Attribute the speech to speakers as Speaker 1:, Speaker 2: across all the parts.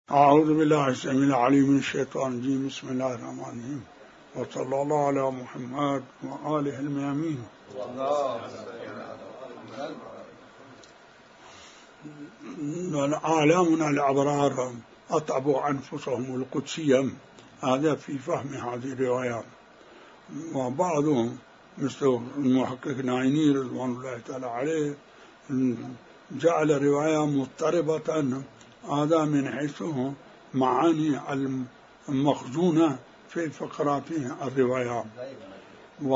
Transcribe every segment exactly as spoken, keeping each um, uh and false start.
Speaker 1: أعوذ بالله السميع العليم من الشيطان الرجيم. بسم الله الرحمن الرحيم، وصلى الله على محمد وآله الميامين. أعلامنا الأبرار أطعبوا أنفسهم القدسية، هذا في فهم هذه الروايات. وبعضهم مثل المحقق نايني رضوان الله تعالى عليه جعل رواية مضطربة، هذا من حيث معاني المخزونة في فقرات الروايات. و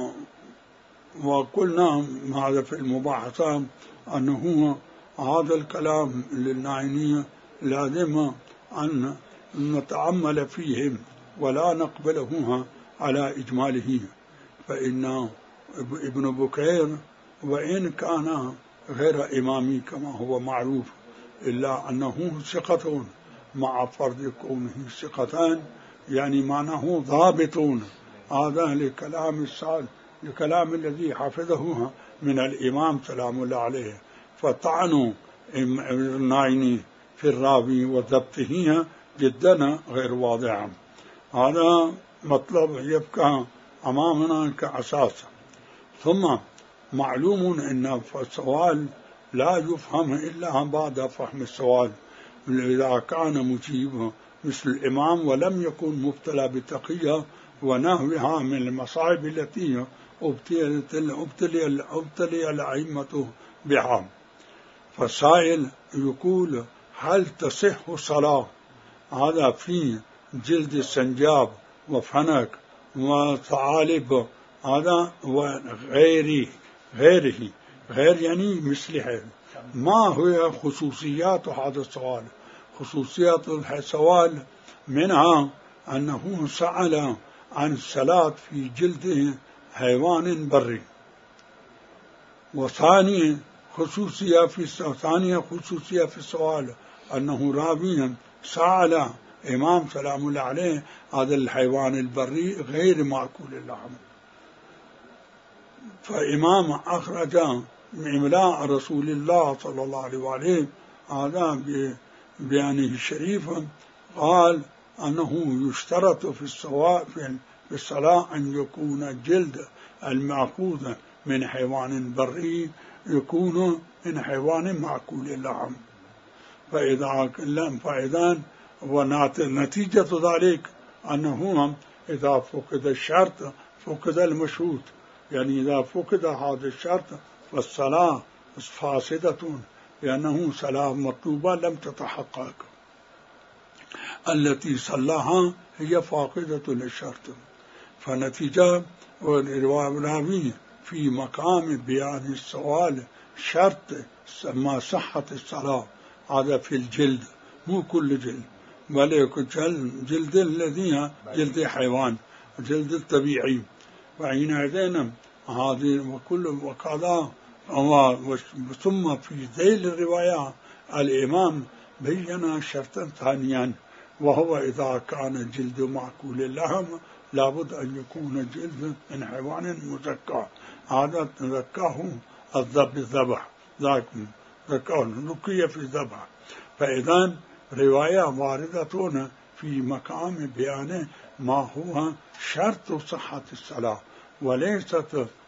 Speaker 1: وقلنا هذا في المباحثات أنه هذا الكلام للنايني لازم أن نتأمل فيه ولا نقبله على إجماله، فإن ابن بكير وإن كان غير إمامي كما هو معروف إلا أنه ثقة، مع فرض كونه ثقتان يعني معناه ضابطون. هذا لكلام السعد لكلام الذي حفظه من الإمام سلام الله عليه، فطعنوا النايني في الراوي وضبطه جدا غير واضح. هذا مطلب يبقى أمامنا كأساس. ثم معلوم أن السؤال لا يفهم إلا بعد فهم السؤال، إذا كان مجيب مثل الإمام ولم يكن مبتلى بتقية ونحوها من المصائب التي ابتلي ابتلي الأئمة بها. فالسائل يقول: هل تصح الصلاة؟ هذا في جلد السنجاب وفنك وثعالب هذا وغيره غيره غير يعني مثله. ما هي خصوصيات هذا السؤال؟ خصوصيات السؤال منها أنه سأل عن الصلاة في جلد حيوان بري. وثاني خصوصية في ثانية خصوصية في السؤال أنه راويا سأل إمام سلام الله عليه هذا الحيوان البري غير مأكول اللحم، فإمام أخرج إملاء رسول الله صلى الله عليه وآله هذا ببيانه الشريف، قال أنه يشترط في السواء في الصلاة أن يكون جلد المأخوذ من حيوان بري يكون من حيوان مأكول اللحم. فإذا لم فإذا ونتيجة ذلك أنه إذا فقد الشرط فقد المشروط، يعني إذا فقد هذا الشرط فالصلاة فاسدة، لأنه صلاة مطلوبة لم تتحقق، التي صلاها هي فاقدة للشرط. فنتيجة والراوي في مقام بيان السؤال شرط ما صحة الصلاة، هذا في الجلد مو كل جلد، بل جلد الذي جلد حيوان جلد الطبيعي. وحينئذ هذه وكل وكذا. ثم في ذيل الرواية الإمام بين شرطا ثانيا، وهو إذا كان جلد مأكول اللحم لابد أن يكون جلد من حيوان مزكى. هذا تزكاه الذبح الذبح ذاك ذكاه نقي في الذبح. فإذا رواية واردة في مقام بيان ما هو شرط صحة الصلاة، وليست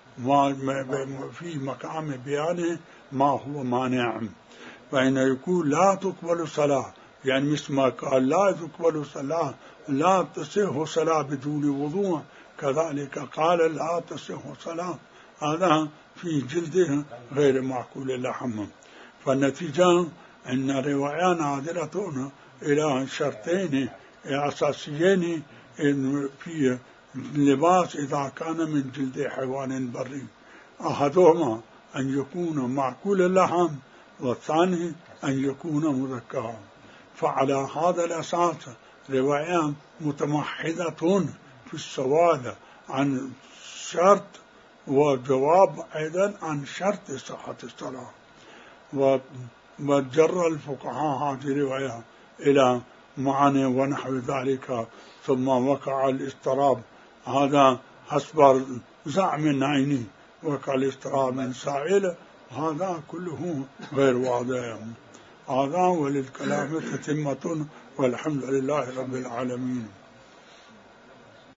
Speaker 1: في مقام بيان ما هو مانع. فإن يقول لا تقبل صلاة، يعني مثل ما قال لا تقبل صلاة لا تصح صلاة بدون وضوء، كذلك قال لا تصح صلاة هذا في جلده غير معقول اللحم. فالنتيجة أن رواية نادرة إلى شرطين أساسيين في اللباس إذا كان من جلد حيوان بري، أحدهما أن يكون معقول اللحم، والثاني أن يكون مذكى. فعلى هذا الأساس رواية متمحضة في السؤال عن شرط وجواب أيضا عن شرط صحة الصلاة. وجر الفقهاء هذه الرواية إلى معنى ونحو ذلك، ثم وقع الاضطراب. هذا حسب زعم النايني وقع الاضطراب من سائل، هذا كله غير واضح. هذا وللكلام تتمة والحمد لله رب العالمين.